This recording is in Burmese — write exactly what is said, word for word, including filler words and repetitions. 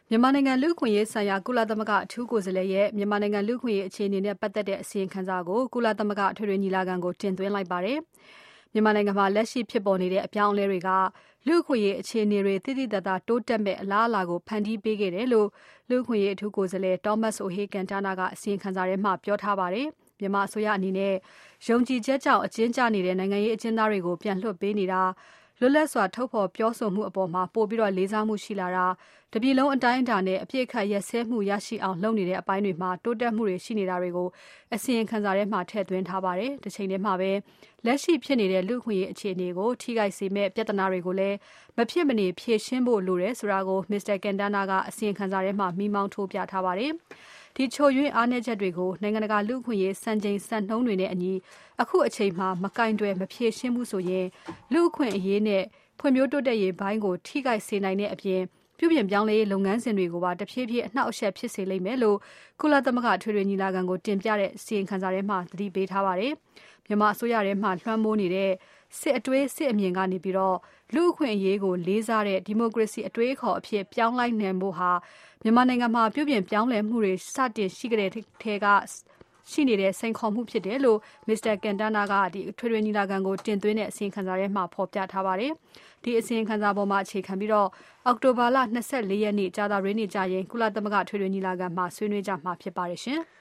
မြန်မာနိုင်ငံလူ့အခွင့်အရေးဆိုင်ရာကုလသမဂ္ဂအထူးကိုယ်စားလှယ်ရဲ့မြန်မာနိုင်ငံလူ့အခွင့်အရေးအခြေအနေနဲ့ပတ်သက်တဲ့အစီရင်ခံစာကိုကုလသမဂ္ဂအထွေထွေညီလာခံကိုတင်သွင်းလိုက်ပါတယ်။မြန်မာနိုင်ငံမှာလက်ရှိဖြစ်ပေါ်နေတဲ့အပြောင်းအလဲတွေကလူ့အခွင့်အရေးအခြေအနေတွေသိသိသာသာတိုးတက်မဲ့အလားအလာကိုဖန်တီးပေးခဲ့တယ်လို့လူ့အခွင့်အရေးအထူးကိုယ်စားလှယ် Thomas O'Hay Quintana ကအစီရင်ခံစာထဲမှာပြောထားပါတယ်။မြန်မာအစိုးရအနေနဲ့ယုံကြည်ချက်ကြောင့်အကျဉ်းချနေတဲ့နိုင်ငံရေးအကျဉ်းသားတွေကိုပြန်လွှတ်ပေးနေတာလွတ်လပ်စွာထုတ်ဖော်ပြောဆိုမှုအပေါ်မှာပိုပြီးတော့လေးစားမှုရှိလာတာတပြည်လုံးအတိုင်းအတာနဲ့အပြည့်အခတ်ရက်စဲမှုရရှိအောင်လုပ်နေတဲ့အပိုင်းတွေမှာတိုးတက်မှုတွေရှိနေတာတွေကိုအစီရင်ခံစာထဲမှာထည့်သွင်းထားပါတယ်။တစ်ချိန်တည်းမှာပဲလက်ရှိဖြစ်နေတဲ့လူ့အခွင့်အရေးအခြေအနေကိုထိခိုက်စေမဲ့ပြဿနာတွေကိုလည်းမဖြစ်မနေဖြေရှင်းဖို့လိုတယ်ဆိုတာကို Mr. Quintana ကအစီရင်ခံစာထဲမှာမိမောင်းထိုးပြထားပါတယ်။ဒီချို့ယွင်းအားနည်းချက်တွေကိုနိုင်ငံတကာလူ့အခွင့်အရေးစံချိန်စံနှုန်းတွေနဲ့အညီအခုအချိန်မှာမကင်တွယ်မဖြေရှင်းဘူးဆိုရင်လူ့အခွင့်အရေးနဲ့ဖွံ့ဖြိုးတိုးတက်ရေးဘိုင်းကိုထိခိုက်စေနိုင်တဲ့အပြင်ပြုပြင်ပြောင်းလဲရေးလုပ်ငန်းစဉ်တွေကိုပါတဖြည်းဖြည်းအနှောက်အယှက်ဖြစ်စေလိမ့်မယ်လို့ကုလသမဂ္ဂထွေထွေညီလာခံကိုတင်ပြတဲ့အစီရင်ခံစာထဲမှာသတိပေးထားပါတယ်။မြန်မာအစိုးရထဲမှာလွှမ်းမိုးနေတဲ့စစ်အတွေးစစ်အမြင်ကနေပြီးတော့လူ့အခွင့်အရေးကိုလေးစားတဲ့ဒီမိုကရေစီအတွေးအခေါ်အဖြစ်ပြောင်းလဲနိုင်ဖို့ဟာမြန်မာနိုင်ငံမှာပြုပြင်ပြောင်းလဲမှုတွေစတင်ရှိကြတဲ့ထဲကရှိနေတဲ့စိန်ခေါ်မှုဖြစ်တယ်လို့ Mr. Quintana ကဒီထွေထွေညီလာခံကိုတင်သွင်းတဲ့အစီရင်ခံစာထဲမှာဖော်ပြထားပါတယ်။ဒီအစီရင်ခံစာပေါ်မှာအခြေခံပြီးတော့အောက်တိုဘာလ၂၄ရက်နေ့ကြာသပတေးနေ့ကျရင်ကုလသမဂ္ဂထွေထွေညီလာခံမှာဆွေးနွေးကြမှာဖြစ်ပါတယ်ရှင်။